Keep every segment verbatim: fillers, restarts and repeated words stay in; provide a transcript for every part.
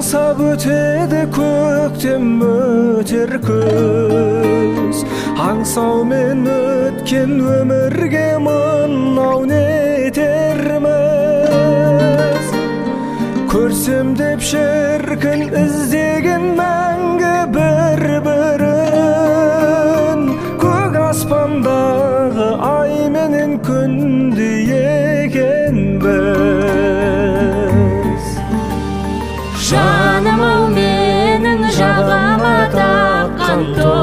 Аңсап өтеді көктем өтер күз, аңсаумен өткен өмірге мынау не етерміз. Көрсем деп шіркін іздеген мәңгі бір-бірін, көк аспандағы ай менен күндей екенбіз. Жаным-ау менің жағама таққан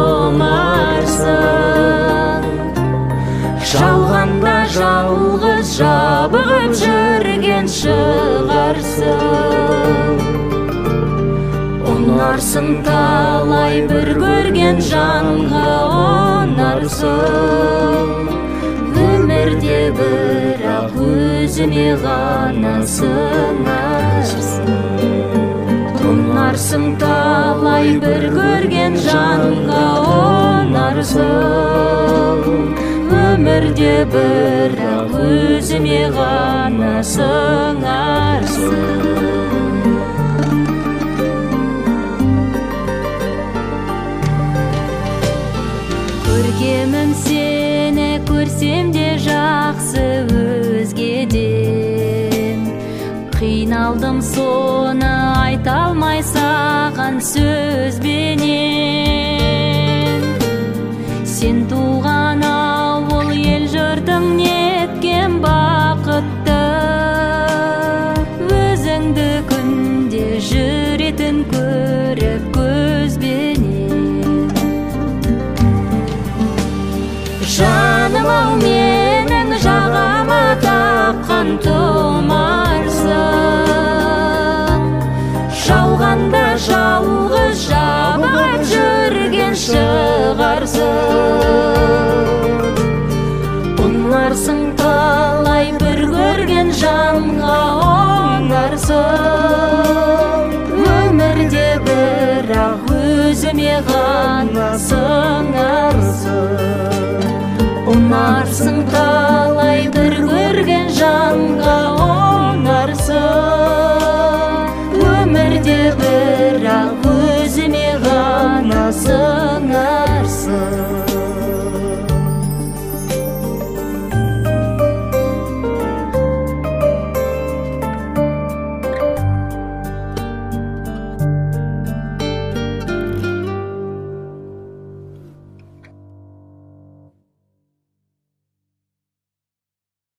томарсың, жалғанда жалғыз жабығып жүрген шығарсың. Ұнарсың талай бір көрген жанға ұнарсың, өмірде бірақ өзіме ғана сыңарсың. Ұнарсың талай бір көрген жанға ұнарсың, өмірде бірақ өзіме ғана сыңарсың. Көркемім сені көрсем де жақсы өзгеден, қиналдым соны айта алмай саған сөзбенен. Сен туған ауыл ел жұртың неткен бақытты, өзіңді күнде жүретін көріп көзбенен. Жаным-ау менің жағама таққан томарсың, жалғанда жалғыз жабығып жүрген шығарсың. Ұнарсың талай бір көрген жанға оңарсың, өмірде бірақ өзіме ғана сыңарсың. Ұнарсың талай бір көрген жанға